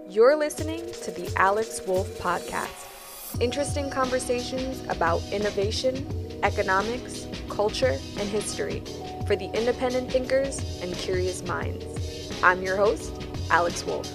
You're listening to the Alex Wolf Podcast. Interesting conversations about innovation, economics, culture, and history for the independent thinkers and curious minds. I'm your host, Alex Wolf.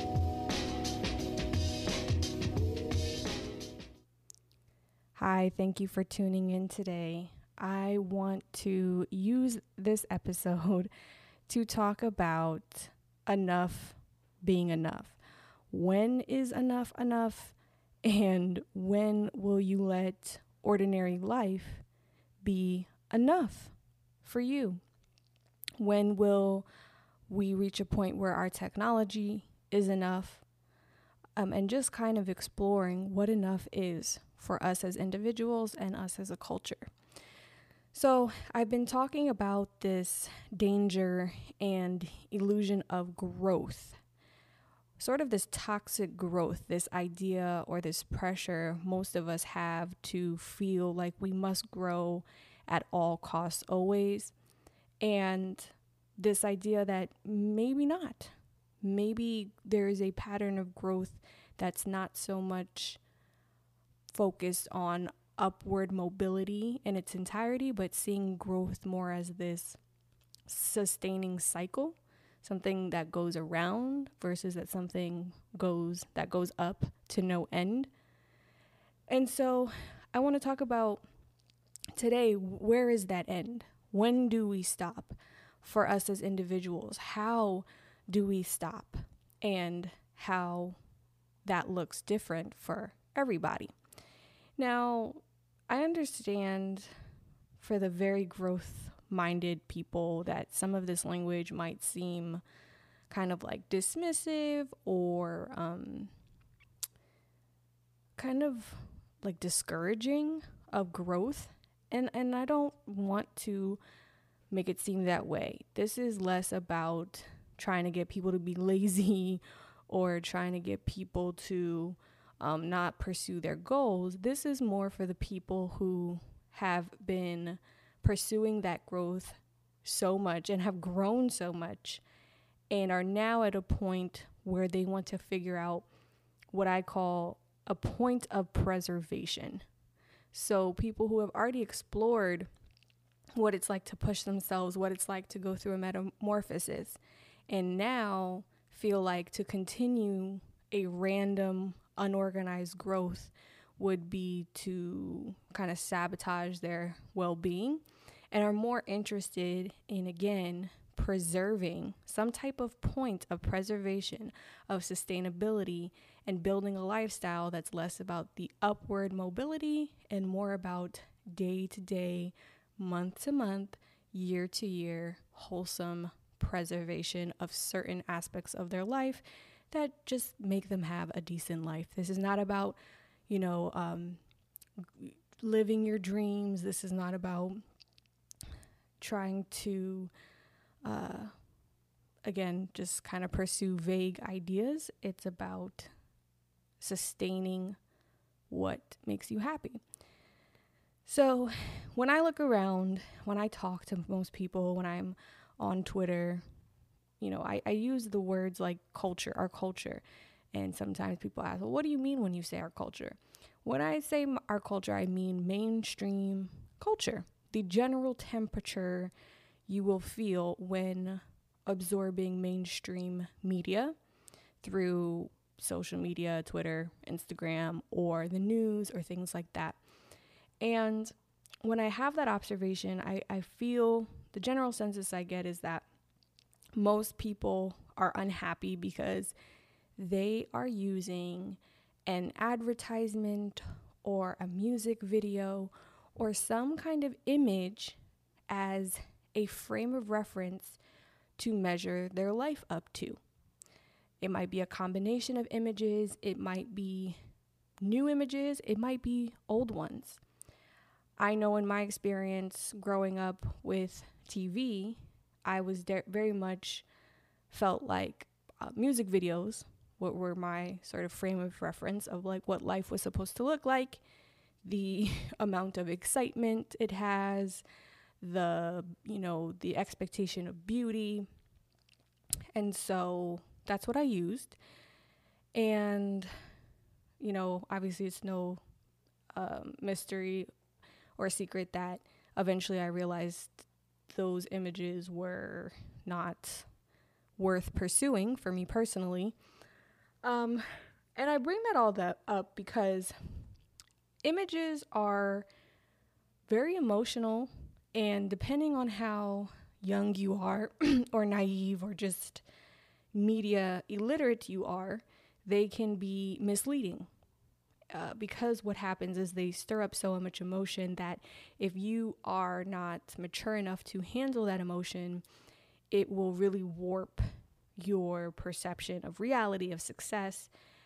Hi, thank you for tuning in today. I want to use this episode to talk about enough being enough. When is enough enough? And when will you let ordinary life be enough for you? When will we reach a point where our technology is enough? And just kind of exploring what enough is for us as individuals and us as a culture. So I've been talking about this danger and illusion of growth, sort of this toxic growth, this idea or this pressure most of us have to feel like we must grow at all costs always. And this idea that maybe not. Maybe there is a pattern of growth that's not so much focused on upward mobility in its entirety, but seeing growth more as this sustaining cycle, something that goes around versus that something goes up to no end. And so I want to talk about today, where is that end? When do we stop for us as individuals? How do we stop? And how that looks different for everybody. Now, I understand for the very growth-minded people that some of this language might seem kind of like dismissive or kind of like discouraging of growth. And I don't want to make it seem that way. This is less about trying to get people to be lazy or trying to get people to not pursue their goals. This is more for the people who have been pursuing that growth so much and have grown so much and are now at a point where they want to figure out what I call a point of preservation. So people who have already explored what it's like to push themselves, what it's like to go through a metamorphosis, and now feel like to continue a random, unorganized growth would be to kind of sabotage their well-being and are more interested in, again, preserving some type of point of preservation, of sustainability, and building a lifestyle that's less about the upward mobility and more about day-to-day, month-to-month, year-to-year, wholesome preservation of certain aspects of their life that just make them have a decent life. This is not about, living your dreams. This is not about trying to, again, just kind of pursue vague ideas. It's about sustaining what makes you happy. So when I look around, when I talk to most people, when I'm on Twitter, I use the words like culture, our culture. And sometimes people ask, well, what do you mean when you say our culture? When I say our culture, I mean mainstream culture, the general temperature you will feel when absorbing mainstream media through social media, Twitter, Instagram, or the news or things like that. And when I have that observation, I feel the general census I get is that most people are unhappy because they are using an advertisement or a music video or some kind of image as a frame of reference to measure their life up to. It might be a combination of images. It might be new images. It might be old ones. I know in my experience growing up with TV, I was very much felt like music videos, what were my sort of frame of reference of like what life was supposed to look like, the amount of excitement it has, the expectation of beauty. And so that's what I used. And, obviously it's no mystery or secret that eventually I realized those images were not worth pursuing for me personally. And I bring that up because images are very emotional, and depending on how young you are or naive or just media illiterate you are, they can be misleading. Because what happens is they stir up so much emotion that if you are not mature enough to handle that emotion, it will really warp your perception of reality, of success.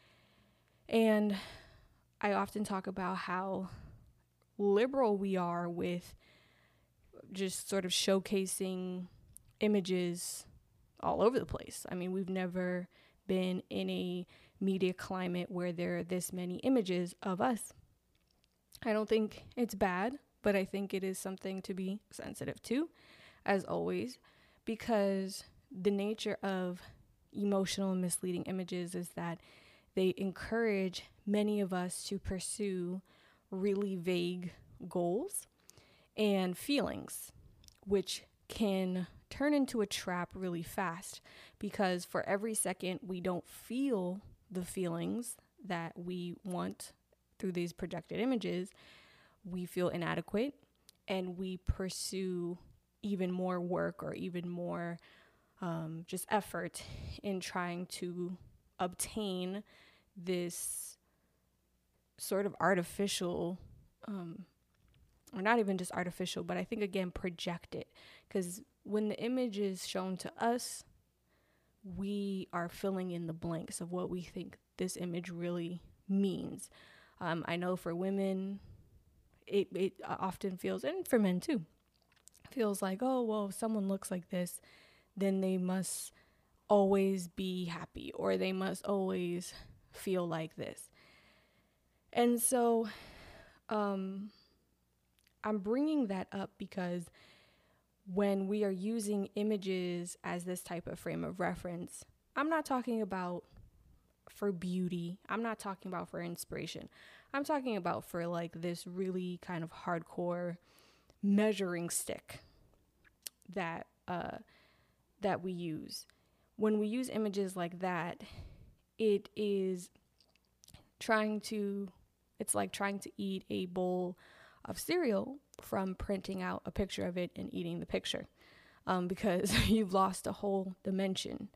And I often talk about how liberal we are with just sort of showcasing images all over the place. I mean, we've never been in a media climate where there are this many images of us. I don't think it's bad, but I think it is something to be sensitive to, as always, because the nature of emotional and misleading images is that they encourage many of us to pursue really vague goals and feelings, which can turn into a trap really fast, because for every second we don't feel the feelings that we want through these projected images, we feel inadequate and we pursue even more work or even more just effort in trying to obtain this sort of artificial, or not even just artificial, but I think, again, project it. Because when the image is shown to us, we are filling in the blanks of what we think this image really means. I know for women, it often feels, and for men too, feels like, oh, well, if someone looks like this, then they must always be happy, or they must always feel like this. And so I'm bringing that up because when we are using images as this type of frame of reference, I'm not talking about for beauty. I'm not talking about for inspiration. I'm talking about for like this really kind of hardcore measuring stick that we use. When we use images like that, it's like trying to eat a bowl of cereal from printing out a picture of it and eating the picture, because you've lost a whole dimension.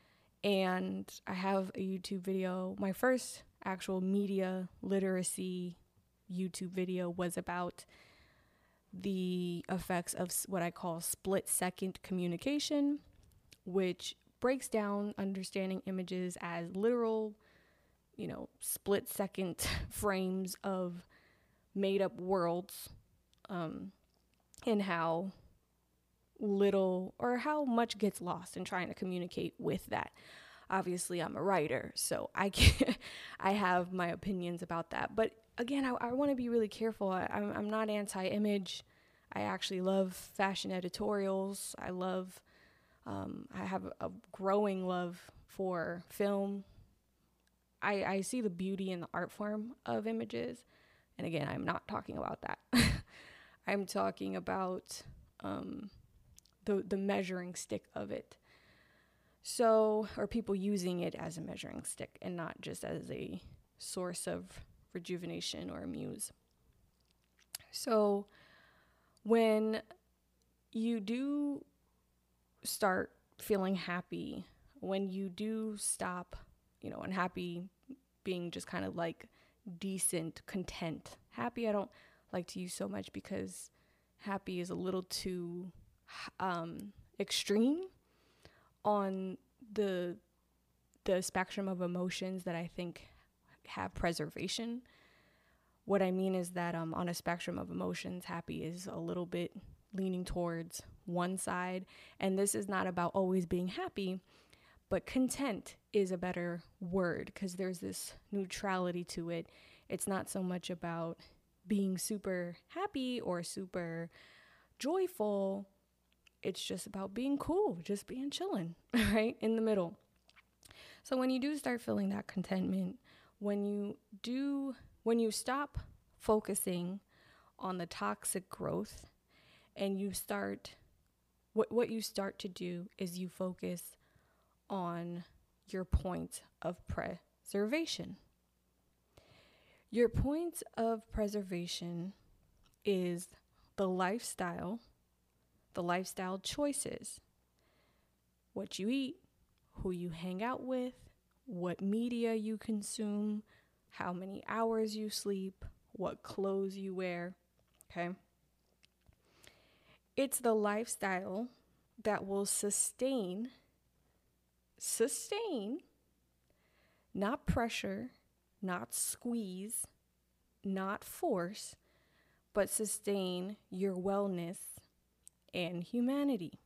And I have a YouTube video. My first actual media literacy YouTube video was about the effects of what I call split-second communication, which breaks down understanding images as literal, split-second frames of made-up worlds, and how little or how much gets lost in trying to communicate with that. Obviously, I'm a writer, so I have my opinions about that. But again, I want to be really careful. I'm not anti-image. I actually love fashion editorials. I have a growing love for film. I see the beauty in the art form of images. And again, I'm not talking about that. I'm talking about the measuring stick of it. So, or people using it as a measuring stick and not just as a source of rejuvenation or a muse. So, when you do start feeling happy, when you do stop, unhappy being just kind of like decent, content. Happy I don't like to use so much because happy is a little too extreme on the spectrum of emotions that I think have preservation. What I mean is that on a spectrum of emotions, happy is a little bit leaning towards one side. And this is not about always being happy, but content is a better word because there's this neutrality to it. It's not so much about being super happy or super joyful. It's just about being cool, just being chilling, right? In the middle. So when you do start feeling that contentment, when you stop focusing on the toxic growth and you start, what you start to do is you focus on your point of preservation. Your point of preservation is the lifestyle choices, what you eat, who you hang out with, what media you consume, how many hours you sleep, what clothes you wear, okay? It's the lifestyle that will sustain, not pressure, not squeeze, not force, but sustain your wellness and humanity.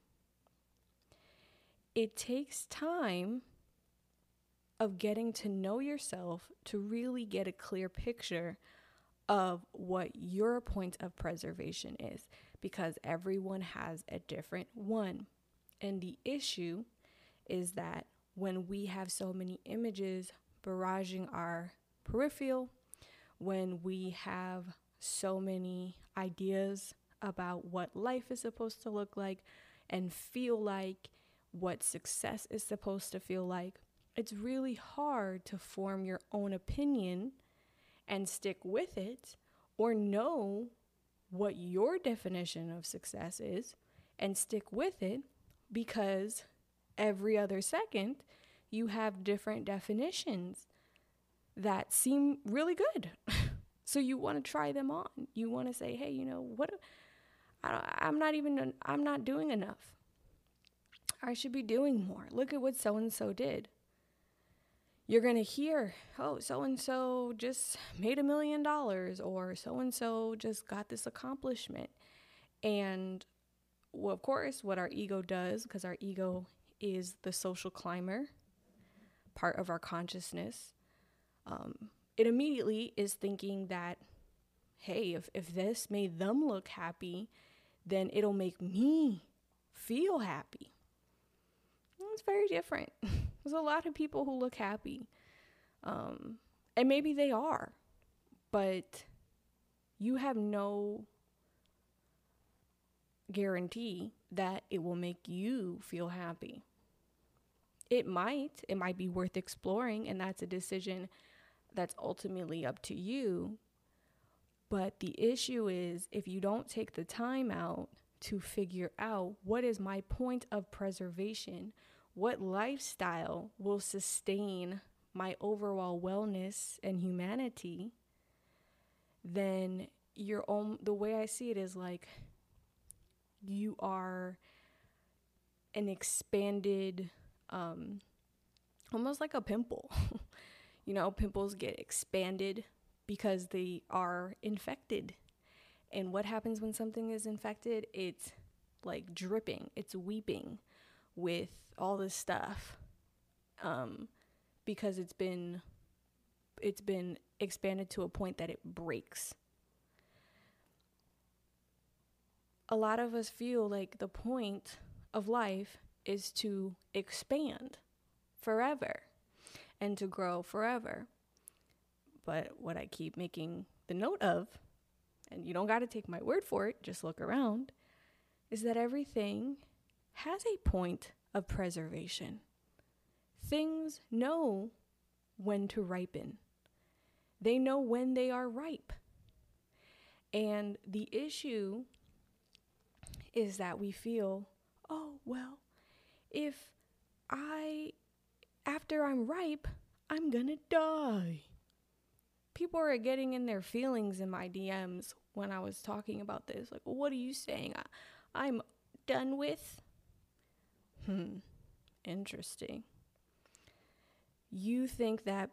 It takes time of getting to know yourself to really get a clear picture of what your point of preservation is, because everyone has a different one. And the issue is that when we have so many images barraging our peripheral, when we have so many ideas about what life is supposed to look like and feel like, what success is supposed to feel like, it's really hard to form your own opinion and stick with it, or know what your definition of success is and stick with it, because every other second you have different definitions that seem really good. So you want to try them on. You want to say, hey, what? I'm not doing enough. I should be doing more. Look at what so-and-so did. You're going to hear, oh, so-and-so just made $1 million, or so-and-so just got this accomplishment. And, well, of course, what our ego does, because our ego is the social climber, part of our consciousness, it immediately is thinking that, hey, if this made them look happy, then it'll make me feel happy. It's very different. There's a lot of people who look happy. And maybe they are, but you have no guarantee that it will make you feel happy. It might be worth exploring, and that's a decision that's ultimately up to you. But the issue is, if you don't take the time out to figure out what is my point of preservation, what lifestyle will sustain my overall wellness and humanity, then the way I see it is like you are an expanded, almost like a pimple. Pimples get expanded because they are infected. And what happens when something is infected? It's like dripping, it's weeping with all this stuff, because it's been expanded to a point that it breaks. A lot of us feel like the point of life is to expand forever and to grow forever. But what I keep making the note of, and you don't got to take my word for it, just look around, is that everything has a point of preservation. Things know when to ripen. They know when they are ripe. And the issue is that we feel, oh, well, after I'm ripe, I'm gonna die. People are getting in their feelings in my DMs when I was talking about this. Like, well, what are you saying? I'm done with? Interesting. You think that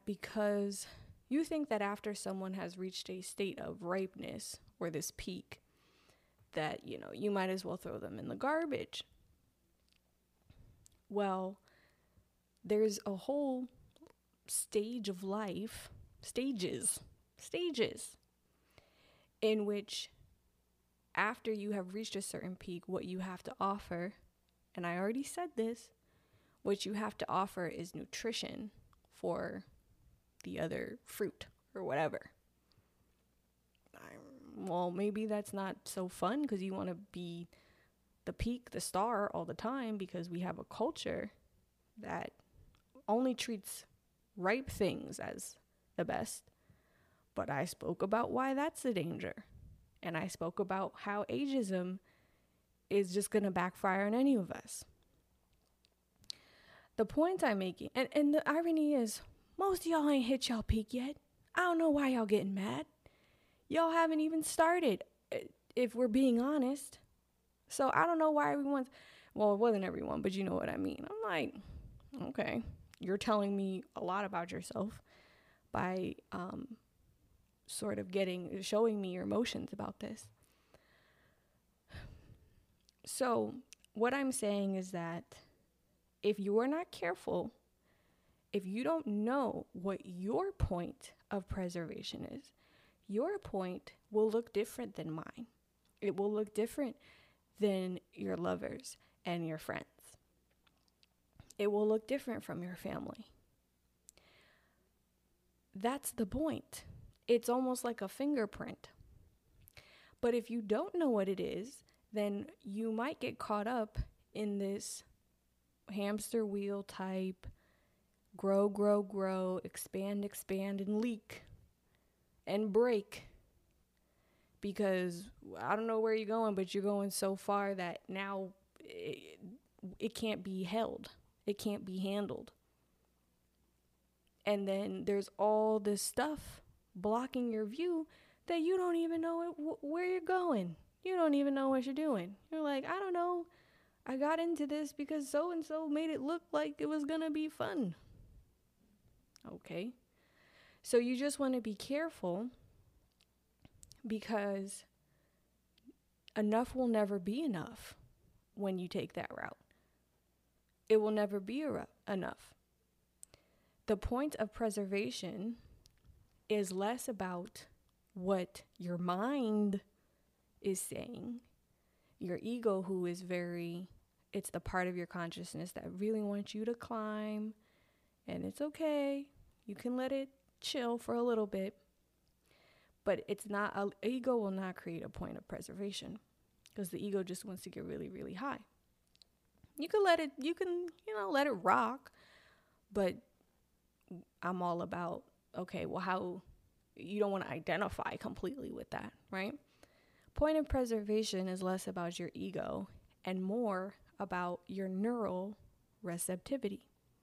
after someone has reached a state of ripeness or this peak, that, you might as well throw them in the garbage. Well, there's a whole stage of life, stages, in which after you have reached a certain peak, what you have to offer, and I already said this, What you have to offer is nutrition for the other fruit or whatever. Well, maybe that's not so fun because you want to be the peak, the star all the time, because we have a culture that only treats ripe things as the best. But I spoke about why that's a danger. And I spoke about how ageism is just going to backfire on any of us. The point I'm making, and the irony is, most of y'all ain't hit y'all peak yet. I don't know why y'all getting mad. Y'all haven't even started, if we're being honest. So I don't know why everyone's, well, it wasn't everyone, but you know what I mean. I'm like, okay, you're telling me a lot about yourself by sort of showing me your emotions about this. So what I'm saying is that if you are not careful, if you don't know what your point of preservation is, your point will look different than mine. It will look different than your lovers and your friends. It will look different from your family. That's the point. It's almost like a fingerprint. But if you don't know what it is, then you might get caught up in this hamster wheel type grow, expand, and leak and break. Because I don't know where you're going, but you're going so far that now it can't be held. It can't be handled. And then there's all this stuff blocking your view that you don't even know where you're going. You don't even know what you're doing. You're like, I don't know. I got into this because so-and-so made it look like it was going to be fun. Okay. So you just want to be careful, because enough will never be enough when you take that route. It will never be enough. The point of preservation is less about what your mind is saying, your ego, who is it's the part of your consciousness that really wants you to climb, and it's okay. You can let it chill for a little bit, but ego will not create a point of preservation, because the ego just wants to get really, really high. You can let it rock, but I'm all about, okay, well, how you don't want to identify completely with that, right? Point of preservation is less about your ego and more about your neural receptivity.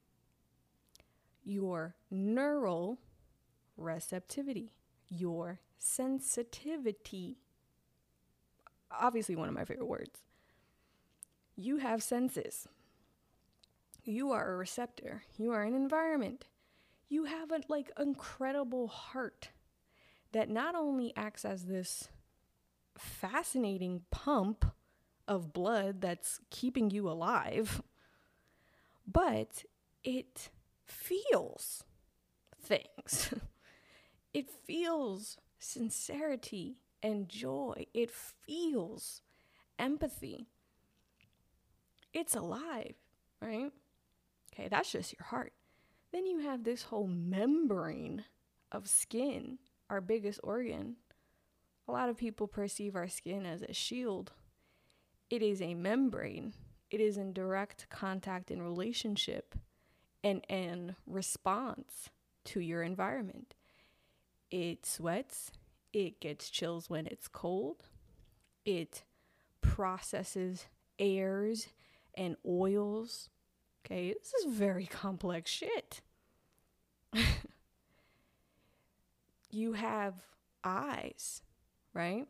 Your neural receptivity, your sensitivity. Obviously, one of my favorite words. You have senses. You are a receptor. You are an environment. You have an incredible heart that not only acts as this fascinating pump of blood that's keeping you alive, but it feels things. It feels sincerity and joy. It feels empathy. It's alive, right? Okay, that's just your heart. Then you have this whole membrane of skin, our biggest organ. A lot of people perceive our skin as a shield. It is a membrane. It is in direct contact and relationship and response to your environment. It sweats. It gets chills when it's cold. It processes airs and oils. Okay, this is very complex shit. You have eyes, right?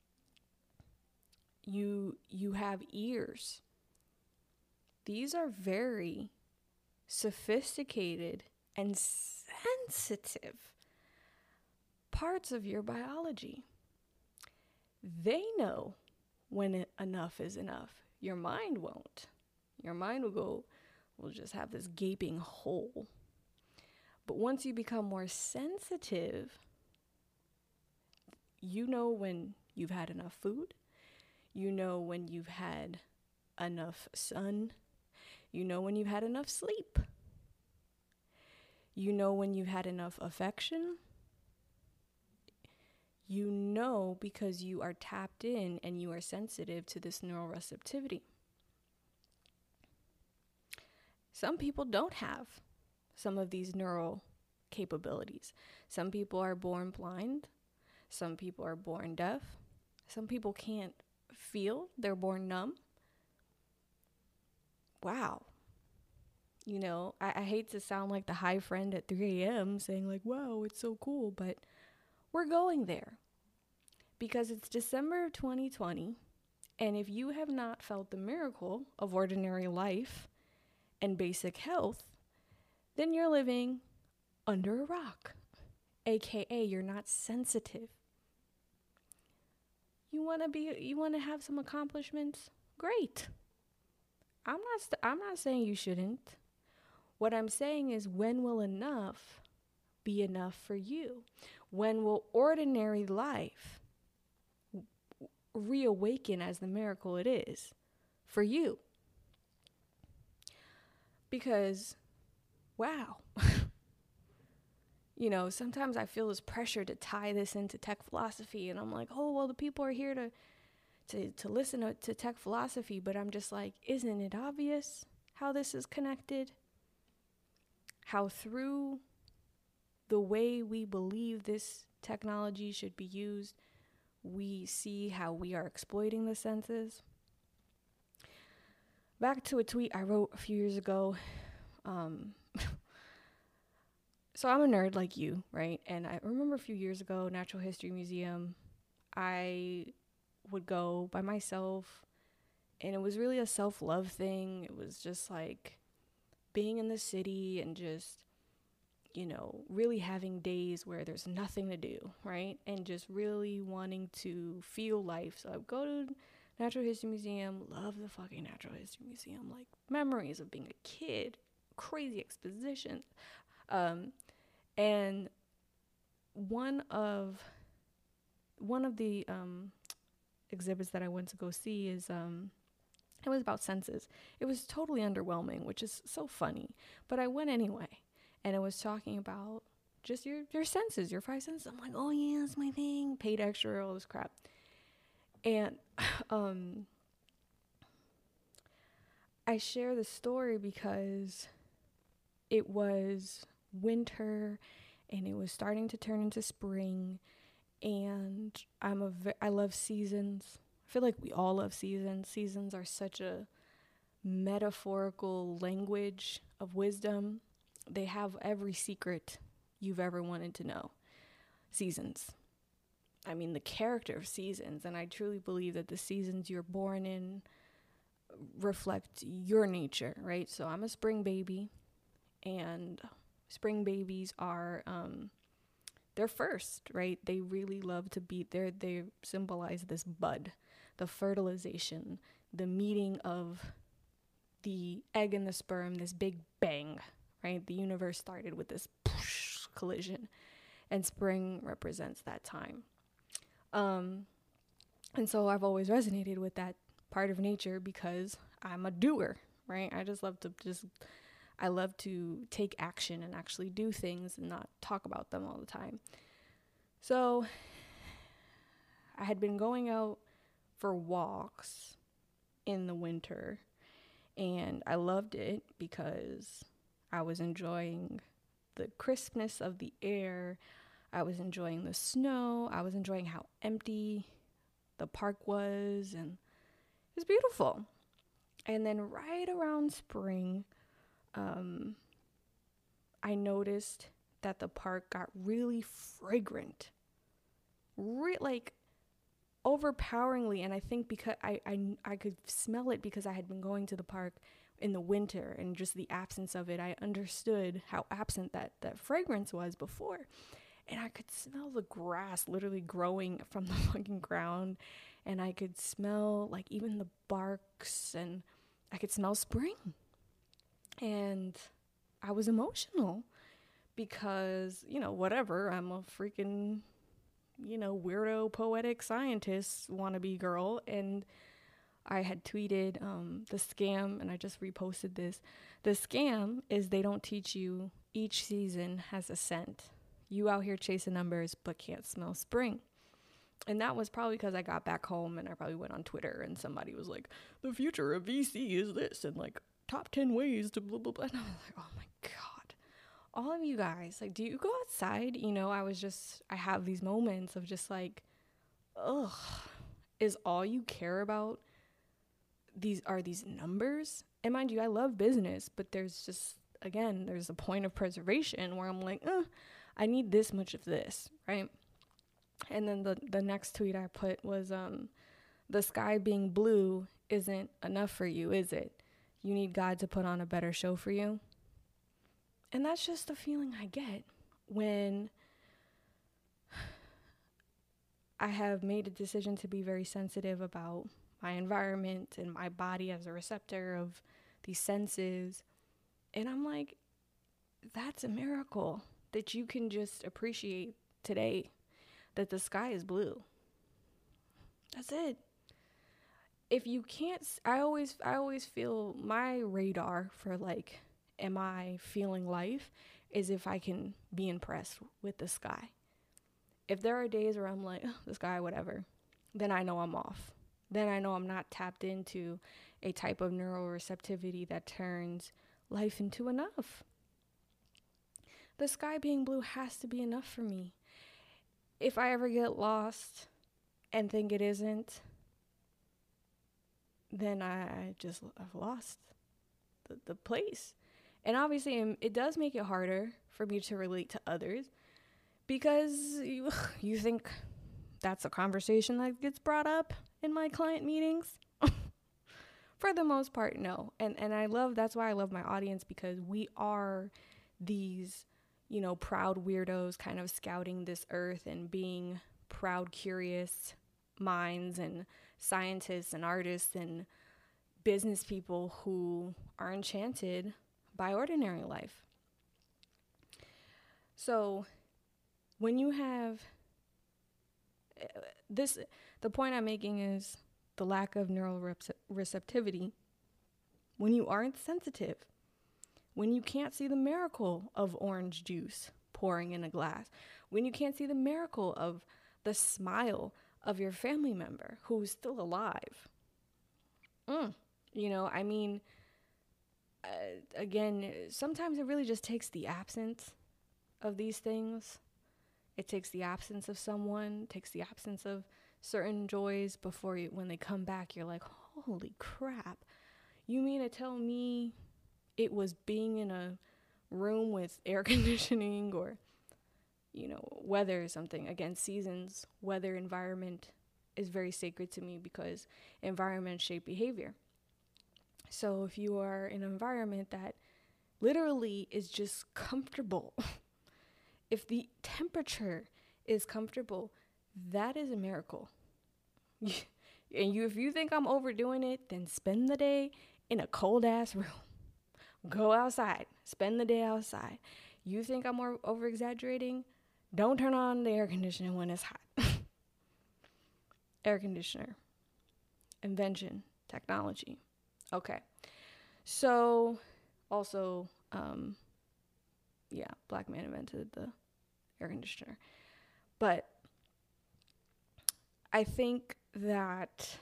You have ears. These are very sophisticated and sensitive parts of your biology. They know when enough is enough. Your mind won't. Your mind will just have this gaping hole. But once you become more sensitive, you know when you've had enough food. You know when you've had enough sun. You know when you've had enough sleep. You know when you've had enough affection. You know because you are tapped in and you are sensitive to this neuroreceptivity. Some people don't have some of these neural capabilities. Some people are born blind. Some people are born deaf. Some people can't feel. They're born numb. Wow. You know, I hate to sound like the high friend at 3 a.m. saying like, wow, it's so cool, but we're going there because it's December of 2020. And if you have not felt the miracle of ordinary life and basic health, then you're living under a rock, aka you're not sensitive. You want to have some accomplishments? Great. I'm not saying you shouldn't. What I'm saying is, when will enough be enough for you? When will ordinary life reawaken as the miracle it is for you? Because, wow. You know, sometimes I feel this pressure to tie this into tech philosophy, and I'm like, oh, well, the people are here to listen to tech philosophy, but I'm just like, isn't it obvious how this is connected? How through the way we believe this technology should be used, we see how we are exploiting the senses. Back to a tweet I wrote a few years ago. So I'm a nerd like you, right? And I remember a few years ago, Natural History Museum, I would go by myself, and it was really a self-love thing. It was just like being in the city and just, you know, really having days where there's nothing to do, right? And just really wanting to feel life. So I would go to Natural History Museum, love the fucking Natural History Museum, like memories of being a kid, crazy exposition. And one of the exhibits that I went to go see is it was about senses. It was totally underwhelming, which is so funny, but I went anyway. And it was talking about just your senses, your 5 senses. I'm like, oh yeah, that's my thing. Paid extra, all this crap. And I share the story because it was winter and it was starting to turn into spring, and I love seasons. I feel like we all love seasons. Seasons are such a metaphorical language of wisdom. They have every secret you've ever wanted to know. Seasons. I mean, the character of seasons, and I truly believe that the seasons you're born in reflect your nature, right? So I'm a spring baby, and spring babies are they're first, right? They really love to be there. They symbolize this bud, the fertilization, the meeting of the egg and the sperm, this big bang, right? The universe started with this collision, and spring represents that time. And so I've always resonated with that part of nature because I'm a doer, right? I love to take action and actually do things and not talk about them all the time. So I had been going out for walks in the winter, and I loved it because I was enjoying the crispness of the air. I was enjoying the snow. I was enjoying how empty the park was, and it was beautiful. And then right around spring, I noticed that the park got really fragrant, like overpoweringly. And I think because I could smell it because I had been going to the park in the winter, and just the absence of it, I understood how absent that fragrance was before. And I could smell the grass literally growing from the fucking ground, and I could smell like even the barks, and I could smell spring. And I was emotional because, whatever, I'm a freaking, weirdo poetic scientist wannabe girl. And I had tweeted the scam, and I just reposted this. The scam is they don't teach you each season has a scent. You out here chasing numbers but can't smell spring. And that was probably because I got back home and I probably went on Twitter and somebody was like, the future of VC is this, and like top 10 ways to blah, blah, blah. And I was like, oh my God. All of you guys, like, do you go outside? You know, I have these moments of just like, ugh, is all you care about these numbers? And mind you, I love business, but there's just, again, there's a point of preservation where I'm like, I need this much of this, right? And then the next tweet I put was, the sky being blue isn't enough for you, is it? You need God to put on a better show for you. And that's just the feeling I get when I have made a decision to be very sensitive about my environment and my body as a receptor of these senses. And I'm like, that's a miracle that you can just appreciate today, that the sky is blue. That's it. If you can't, I always feel my radar for like, am I feeling life, is if I can be impressed with the sky. If there are days where I'm like, the sky, whatever, then I know I'm off. Then I know I'm not tapped into a type of neuroreceptivity that turns life into enough. The sky being blue has to be enough for me. If I ever get lost and think it isn't, then I've lost the place. And obviously it does make it harder for me to relate to others because you think that's a conversation that gets brought up in my client meetings. For the most part, no. And that's why I love my audience, because we are these, proud weirdos kind of scouting this earth and being proud, curious minds and scientists and artists and business people who are enchanted by ordinary life. So when you have this, the point I'm making is the lack of neural receptivity. When you aren't sensitive, when you can't see the miracle of orange juice pouring in a glass, when you can't see the miracle of the smile of your family member who's still alive. Again, sometimes it really just takes the absence of these things. It takes the absence of someone, takes the absence of certain joys before when they come back, you're like, holy crap. You mean to tell me it was being in a room with air conditioning or, weather or something? Again, seasons, weather, environment is very sacred to me because environment shape behavior. So if you are in an environment that literally is just comfortable, if the temperature is comfortable, that is a miracle. If you think I'm overdoing it, then spend the day in a cold ass room. Go outside, spend the day outside. You think I'm over exaggerating? Don't turn on the air conditioner when it's hot. Air conditioner, invention, technology. Okay. So also, black man invented the air conditioner. But I think that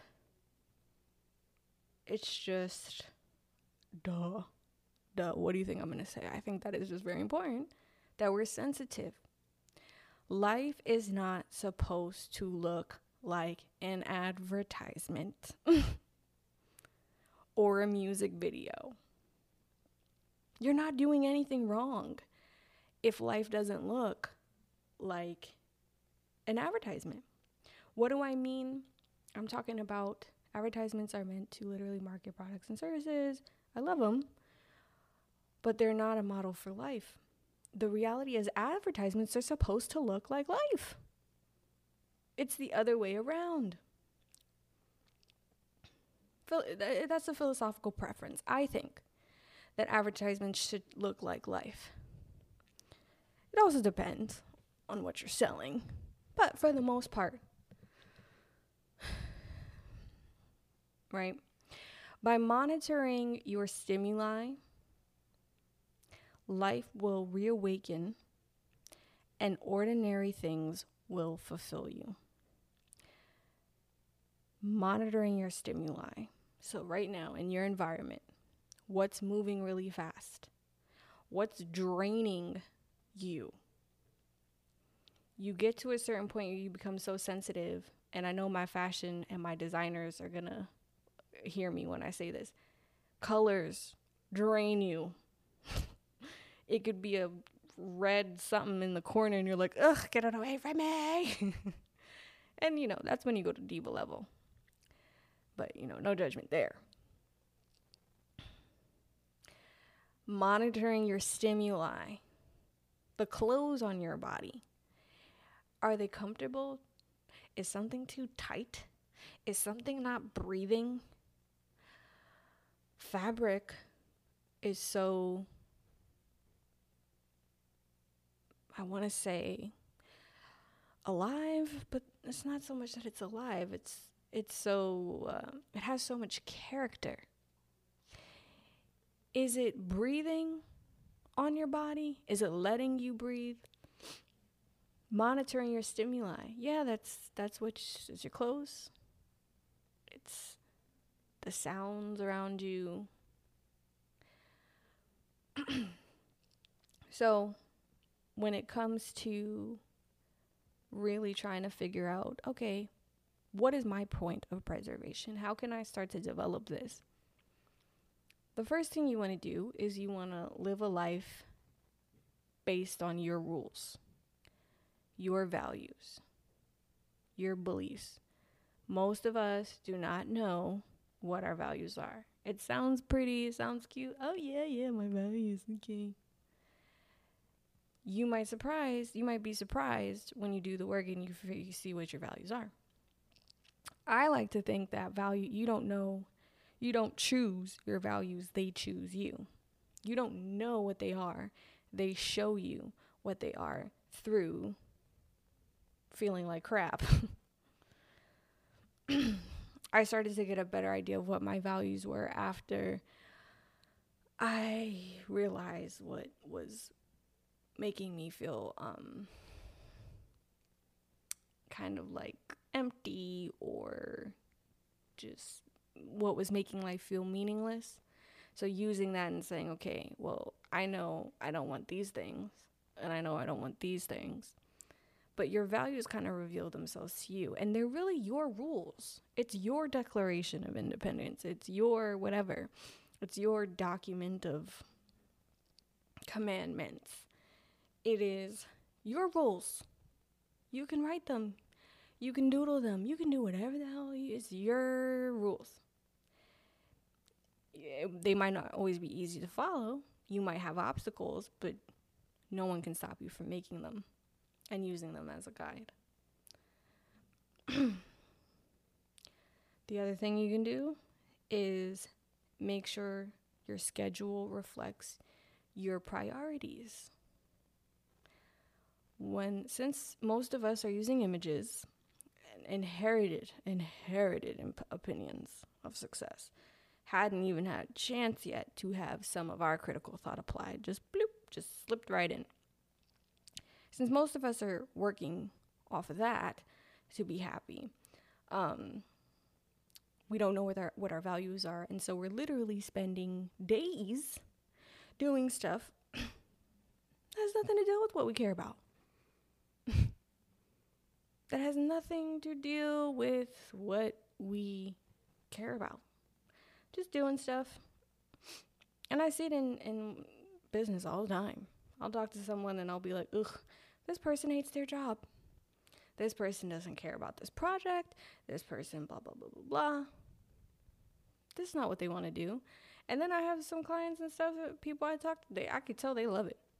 it's just, duh. What do you think I'm going to say? I think that is just very important that we're sensitive. Life is not supposed to look like an advertisement or a music video. You're not doing anything wrong if life doesn't look like an advertisement. What do I mean? I'm talking about advertisements are meant to literally market products and services. I love them, but they're not a model for life. The reality is advertisements are supposed to look like life. It's the other way around. That's a philosophical preference. I think that advertisements should look like life. It also depends on what you're selling, but for the most part, right? By monitoring your stimuli, life will reawaken and ordinary things will fulfill you. Monitoring your stimuli. So right now in your environment, what's moving really fast? What's draining you? You get to a certain point where you become so sensitive, and I know my fashion and my designers are gonna hear me when I say this. Colors drain you. It could be a red something in the corner and you're like, ugh, get it away from me. And, that's when you go to diva level. But, no judgment there. Monitoring your stimuli. The clothes on your body. Are they comfortable? Is something too tight? Is something not breathing? Fabric is so, I want to say, alive, but it's not so much that it's alive. It's so, it has so much character. Is it breathing on your body? Is it letting you breathe? Monitoring your stimuli. Yeah, that's what is your clothes. It's the sounds around you. So when it comes to really trying to figure out, okay, what is my point of preservation? How can I start to develop this? The first thing you want to do is you want to live a life based on your rules, your values, your beliefs. Most of us do not know what our values are. It sounds pretty, it sounds cute. Oh yeah, my values, okay. You might be surprised when you do the work and you see what your values are. I like to think that you don't choose your values, they choose you. You don't know what they are. They show you what they are through feeling like crap. I started to get a better idea of what my values were after I realized what was making me feel kind of like empty, or just what was making life feel meaningless. So using that and saying, okay, well, I know I don't want these things, and I know I don't want these things. But your values kind of reveal themselves to you, and they're really your rules. It's your Declaration of Independence. It's your whatever. It's your document of commandments. It is your rules. You can write them. You can doodle them. You can do whatever the hell. It's your rules. They might not always be easy to follow. You might have obstacles, but no one can stop you from making them and using them as a guide. The other thing you can do is make sure your schedule reflects your priorities. Since most of us are using images, inherited opinions of success, hadn't even had a chance yet to have some of our critical thought applied. Just slipped right in. Since most of us are working off of that to be happy, we don't know what our values are, and so we're literally spending days doing stuff that has nothing to do with what we care about. That has nothing to do with what we care about. Just doing stuff. And I see it in business all the time. I'll talk to someone and I'll be like, ugh, this person hates their job. This person doesn't care about this project. This person blah, blah, blah, blah, blah. This is not what they want to do. And then I have some clients and stuff, people I talk to, I could tell they love it.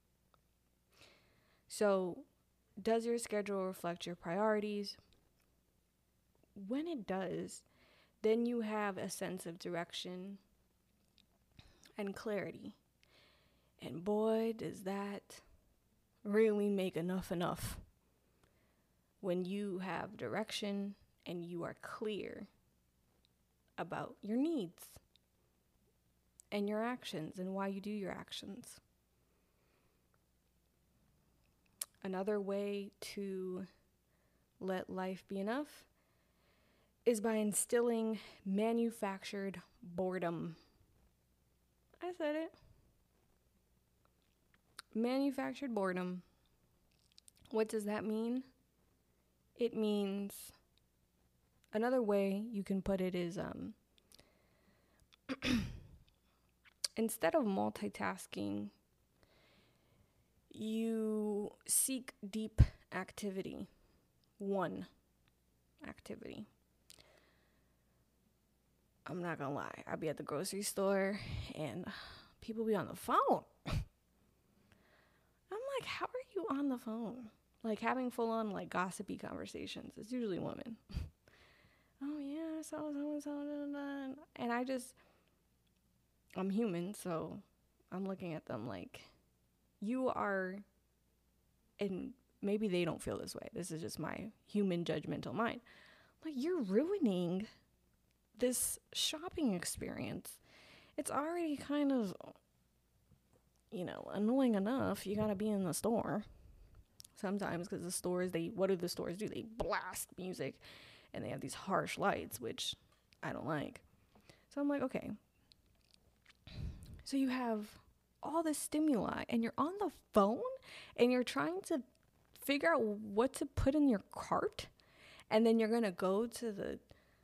So, does your schedule reflect your priorities? When it does, then you have a sense of direction and clarity. And boy, does that really make enough. When you have direction and you are clear about your needs and your actions and why you do your actions. Another way to let life be enough is by instilling manufactured boredom. I said it. Manufactured boredom. What does that mean? It means, another way you can put it is, instead of multitasking, you seek deep activity. One activity. I'm not gonna lie. I'd be at the grocery store and people be on the phone. I'm like, how are you on the phone? Like having full on like gossipy conversations. It's usually women. Oh yeah, so. And I'm human, so I'm looking at them like, you are, and maybe they don't feel this way. This is just my human judgmental mind. Like, you're ruining this shopping experience. It's already kind of, annoying enough. You gotta be in the store sometimes, because the stores, what do the stores do? They blast music and they have these harsh lights, which I don't like. So I'm like, okay, so you have all this stimuli and you're on the phone and you're trying to figure out what to put in your cart, and then you're gonna go to the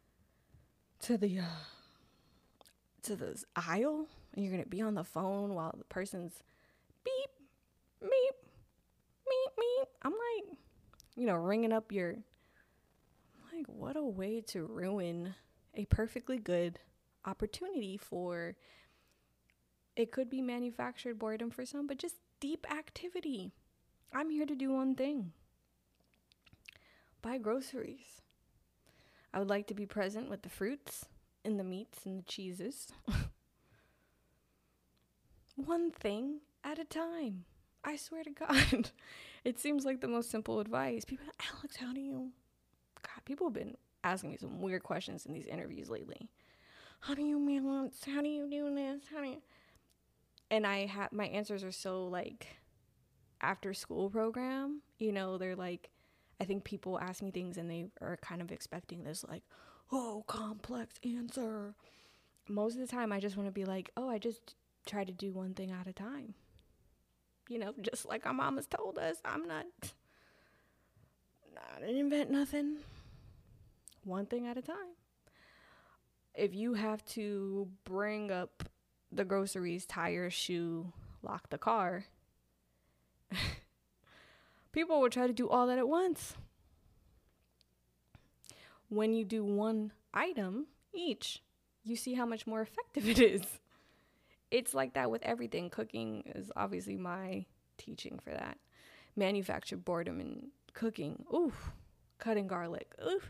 aisle and you're gonna be on the phone while the person's beep, beep, beep, beep. I'm like, ringing up like, what a way to ruin a perfectly good opportunity for, it could be manufactured boredom for some, but just deep activity. I'm here to do one thing. Buy groceries. I would like to be present with the fruits and the meats and the cheeses. One thing at a time. I swear to God. It seems like the most simple advice. People, Alex, how do you... God, people have been asking me some weird questions in these interviews lately. How do you balance? How do you do this? How do you... And my answers are so like after school program, they're like, I think people ask me things and they are kind of expecting this like, oh, complex answer. Most of the time I just want to be like, oh, I just try to do one thing at a time. Just like our mamas told us, I'm not invent nothing. One thing at a time. If you have to bring up the groceries, tire, shoe, lock the car, people will try to do all that at once. When you do one item each, you see how much more effective it is. It's like that with everything. Cooking is obviously my teaching for that. Manufactured boredom in cooking. Oof. Cutting garlic. Oof.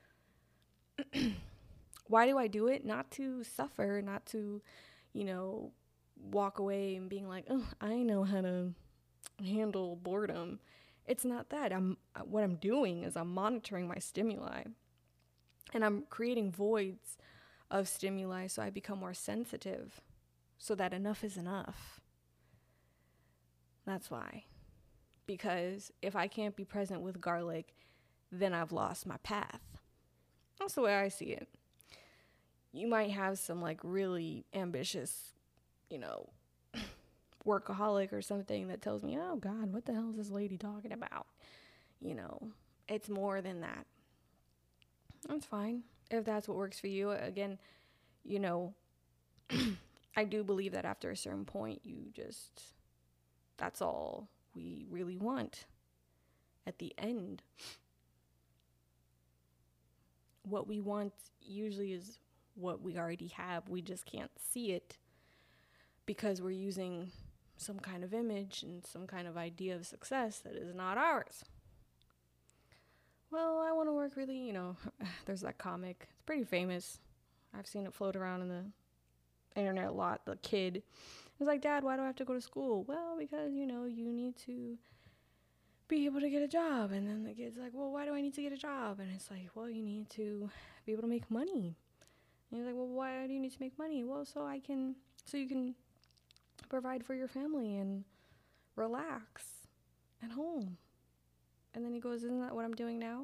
Why do I do it? Not to suffer, not to, walk away and being like, oh, I know how to handle boredom. It's not that. What I'm doing is I'm monitoring my stimuli, and I'm creating voids of stimuli so I become more sensitive, so that enough is enough. That's why. Because if I can't be present with garlic, then I've lost my path. That's the way I see it. You might have some like really ambitious, workaholic or something that tells me, oh God, what the hell is this lady talking about? It's more than that. That's fine. If that's what works for you. Again, I do believe that after a certain point, that's all we really want at the end. What we want usually is what we already have. We just can't see it because we're using some kind of image and some kind of idea of success that is not ours. Well, I want to work really, there's that comic. It's pretty famous. I've seen it float around in the internet a lot. The kid is like, Dad, why do I have to go to school? Well, because, you need to be able to get a job. And then the kid's like, well, why do I need to get a job? And it's like, well, you need to be able to make money. And he's like, well, why do you need to make money? Well, so you can provide for your family and relax at home. And then he goes, isn't that what I'm doing now?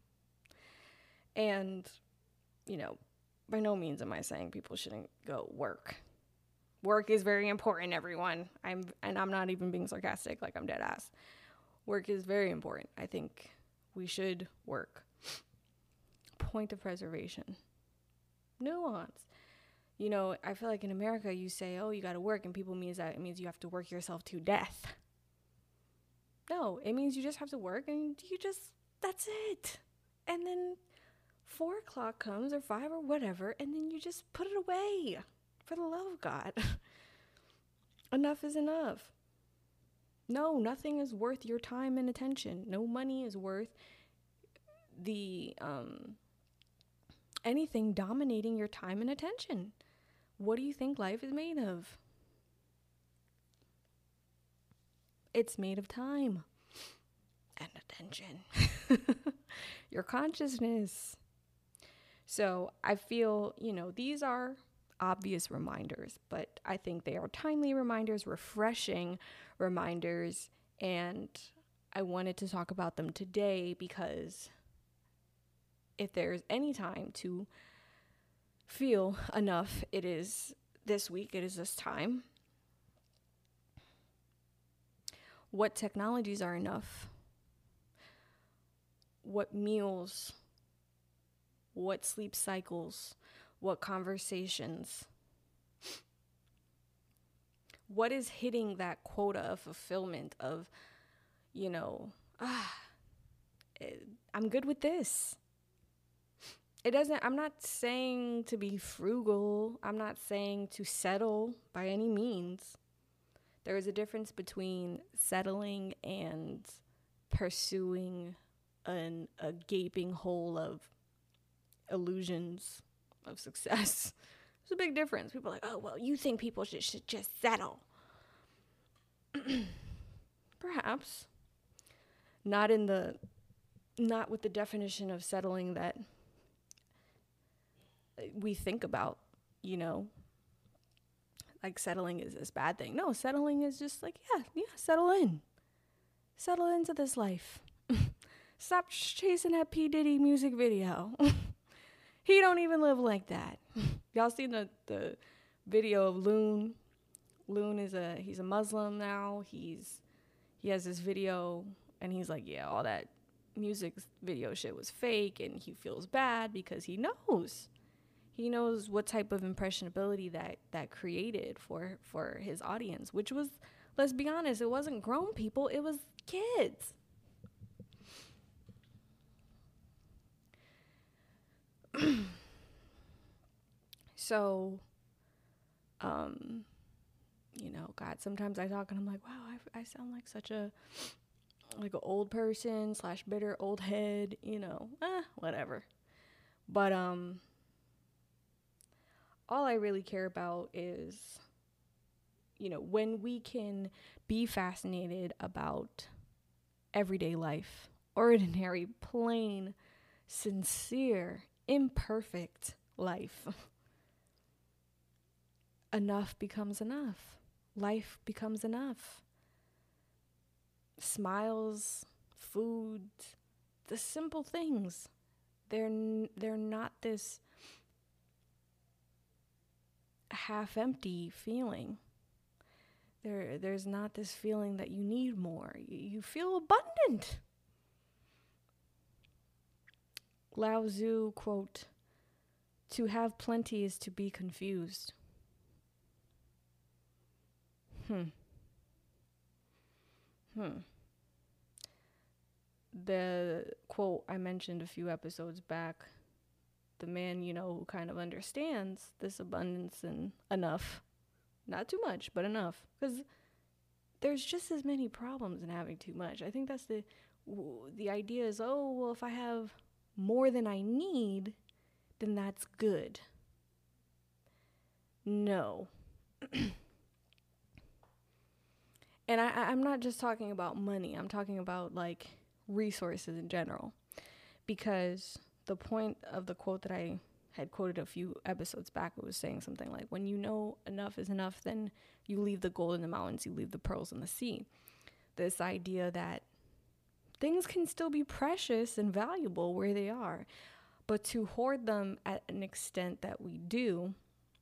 And, by no means am I saying people shouldn't go work. Work is very important, everyone. I'm not even being sarcastic, like I'm dead ass. Work is very important. I think we should work. Point of preservation. Nuance. I feel like in America you say, oh, you got to work, and it means you have to work yourself to death. No, it means you just have to work, and that's it. And then 4 o'clock comes, or 5 or whatever, and then you just put it away. For the love of God. Enough is enough. No, nothing is worth your time and attention. No money is worth the anything dominating your time and attention. What do you think life is made of? It's made of time and attention. Your consciousness. So I feel, these are obvious reminders, but I think they are timely reminders, refreshing reminders, and I wanted to talk about them today because if there's any time to feel enough, it is this week, it is this time. What technologies are enough? What meals? What sleep cycles? What conversations? What is hitting that quota of fulfillment of, I'm good with this. I'm not saying to be frugal. I'm not saying to settle by any means. There is a difference between settling and pursuing a gaping hole of illusions of success. There's a big difference. People are like, oh, well, you think people should just settle. Perhaps. Not with the definition of settling that we think about, like settling is this bad thing. No, settling is just like, yeah, settle in. Settle into this life. Stop chasing that P. Diddy music video. He don't even live like that. Y'all seen the video of Loon? Loon he's a Muslim now. He has this video and he's like, yeah, all that music video shit was fake, and he feels bad because he knows what type of impressionability that created for his audience, which was, let's be honest, it wasn't grown people, it was kids. So, God, sometimes I talk and I'm like, wow, I sound like such an old person / bitter old head, whatever. But, all I really care about is, when we can be fascinated about everyday life, ordinary, plain, sincere, imperfect life. Enough becomes enough. Life becomes enough. Smiles, food, the simple things. They're not this half-empty feeling. There's not this feeling that you need more. You feel abundant. Lao Tzu quote, "To have plenty is to be confused." The quote I mentioned a few episodes back, the man, who kind of understands this abundance and enough, not too much, but enough, because there's just as many problems in having too much. I think that's the idea is, oh, well, if I have more than I need, then that's good. No. And I'm not just talking about money. I'm talking about resources in general, because the point of the quote that I had quoted a few episodes back. It was saying something like, when you know enough is enough, then you leave the gold in the mountains, you leave the pearls in the sea. This idea that things can still be precious and valuable where they are, but to hoard them at an extent that we do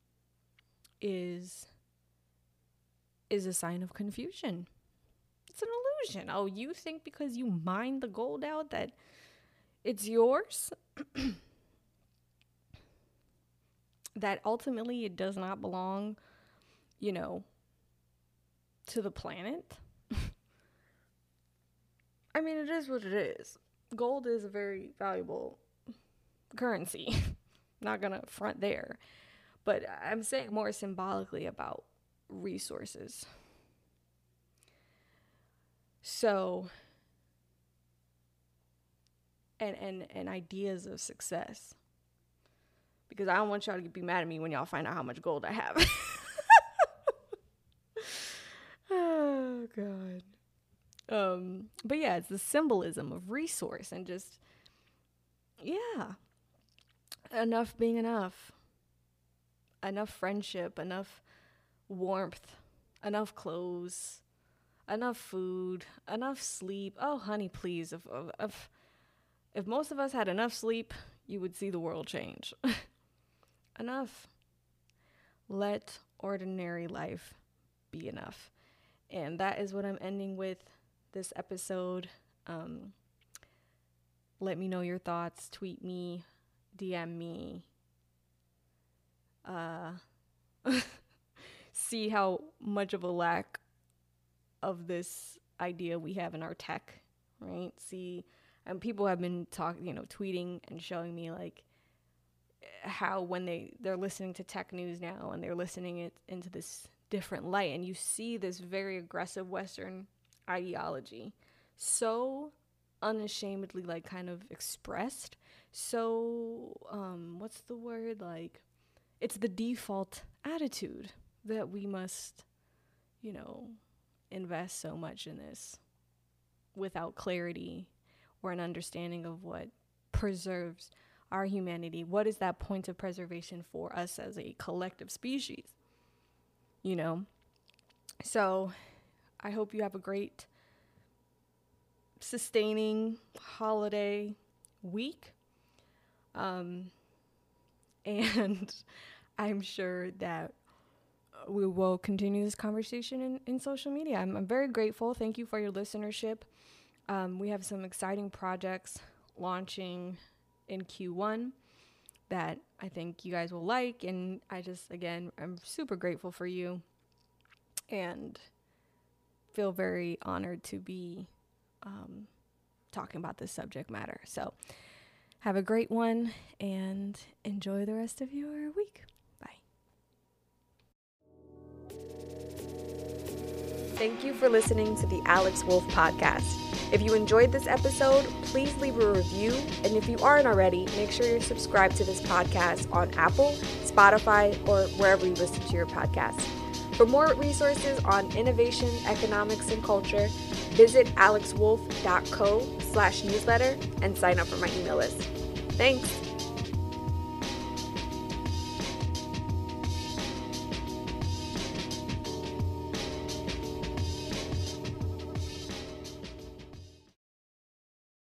is a sign of confusion. It's an illusion. Oh, you think because you mine the gold out that it's yours? That ultimately it does not belong, to the planet? I mean, it is what it is. Gold is a very valuable currency. Not gonna front there. But I'm saying more symbolically about resources. So, and ideas of success. Because I don't want y'all to be mad at me when y'all find out how much gold I have. Oh, God. But yeah, it's the symbolism of resource and just, enough being enough. Enough friendship, enough warmth, enough clothes, enough food, enough sleep. Oh, honey, please. If most of us had enough sleep, you would see the world change. Enough. Let ordinary life be enough. And that is what I'm ending with this episode. Let me know your thoughts. Tweet me, DM me. See how much of a lack of this idea we have in our tech, right? And people have been tweeting and showing me like how when they're listening to tech news now and they're listening it into this different light, and you see this very aggressive Western ideology so unashamedly like kind of expressed. So what's the word, like it's the default attitude that we must invest so much in this without clarity or an understanding of what preserves our humanity. What is that point of preservation for us as a collective species? So I hope you have a great sustaining holiday week. And I'm sure that we will continue this conversation in social media. I'm very grateful. Thank you for your listenership. We have some exciting projects launching in Q1 that I think you guys will like. And I'm super grateful for you and feel very honored to be talking about this subject matter. So have a great one and enjoy the rest of your week. Bye. Thank you for listening to the Alex Wolf Podcast. If you enjoyed this episode, please leave a review. And if you aren't already, make sure you're subscribed to this podcast on Apple, Spotify, or wherever you listen to your podcasts. For more resources on innovation, economics, and culture, visit alexwolf.co/newsletter and sign up for my email list. Thanks.